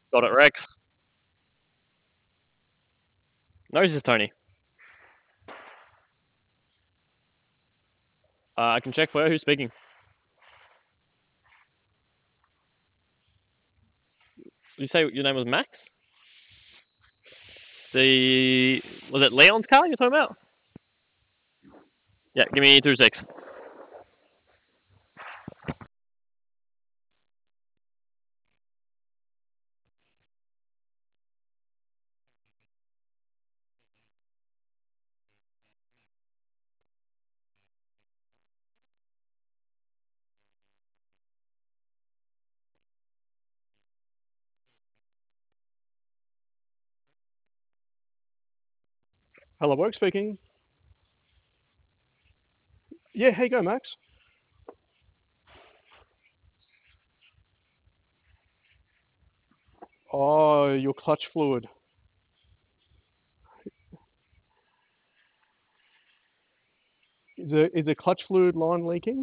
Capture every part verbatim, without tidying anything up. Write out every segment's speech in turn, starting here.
Got it, Rex. No, this is Tony. Uh, I can check for you. Who's speaking? Did you say your name was Max? The was it Leon's car you're talking about? Yeah, give me two six. Hello, work speaking. Yeah, how you go, Max? Oh, your clutch fluid. Is the is the clutch fluid line leaking?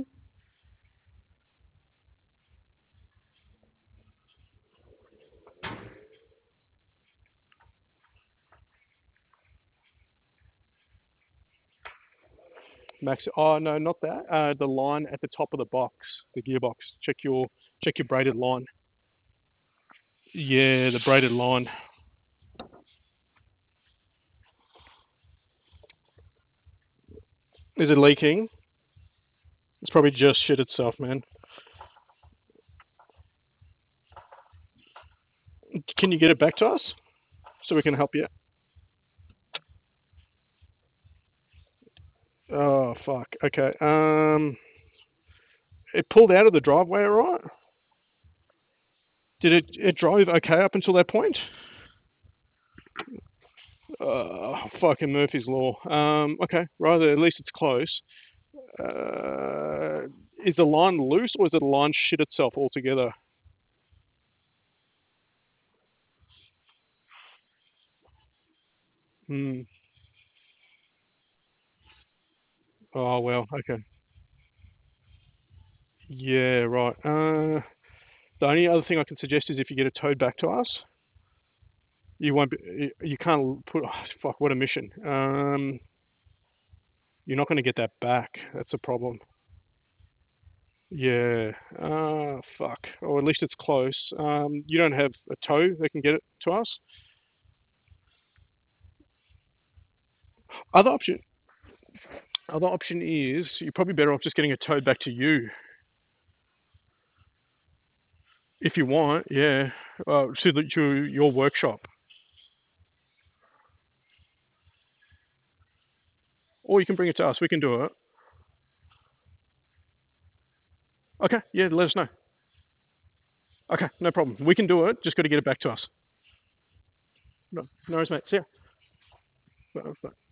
Max, oh no, not that. Uh, the line at the top of the box, the gearbox. Check your check your braided line. Yeah, the braided line. Is it leaking? It's probably just shit itself, man. Can you get it back to us so we can help you? Oh fuck. Okay. Um, it pulled out of the driveway, all right? Did it? It drove okay up until that point? Uh, fucking Murphy's Law. Um, okay, rather at least it's close. Uh, is the line loose or is it a line shit itself altogether? Hmm. Oh well. Okay. Yeah. Right. Uh, the only other thing I can suggest is if you get it towed back to us, you won't be. You you can't put. Oh, fuck. What a mission. Um, you're not going to get that back. That's a problem. Yeah. Uh, fuck. Or at least it's close. Um, you don't have a tow that can get it to us. Other option. Other option is you're probably better off just getting it towed back to you if you want. Yeah. Uh, to the, to your workshop, or you can bring it to us. We can do it. Okay. Yeah. Let us know. Okay. No problem. We can do it. Just got to get it back to us. No, no worries, mate. See ya. Bye. Bye.